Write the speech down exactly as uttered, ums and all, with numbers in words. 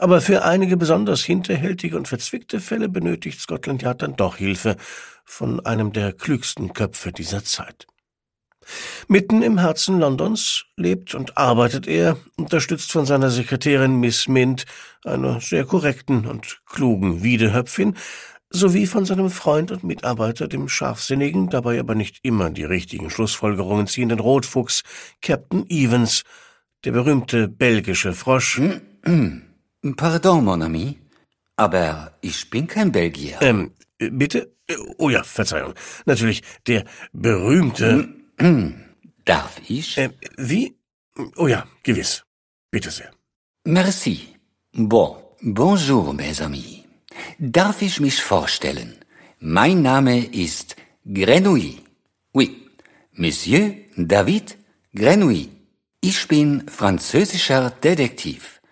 Aber für einige besonders hinterhältige und verzwickte Fälle benötigt Scotland Yard dann doch Hilfe von einem der klügsten Köpfe dieser Zeit. Mitten im Herzen Londons lebt und arbeitet er, unterstützt von seiner Sekretärin Miss Mint, einer sehr korrekten und klugen Wiedehöpfin, sowie von seinem Freund und Mitarbeiter, dem scharfsinnigen, dabei aber nicht immer die richtigen Schlussfolgerungen ziehenden Rotfuchs, Captain Evans, der berühmte belgische Frosch. Pardon, mon ami, aber ich bin kein Belgier. Ähm, bitte? Oh ja, Verzeihung. Natürlich, der berühmte... Darf ich? Äh, wie? Oh ja, gewiss. Bitte sehr. Merci. Bon, bonjour, mes amis. Darf ich mich vorstellen? Mein Name ist Grenouille. Oui, Monsieur David Grenouille. Ich bin französischer Detektiv.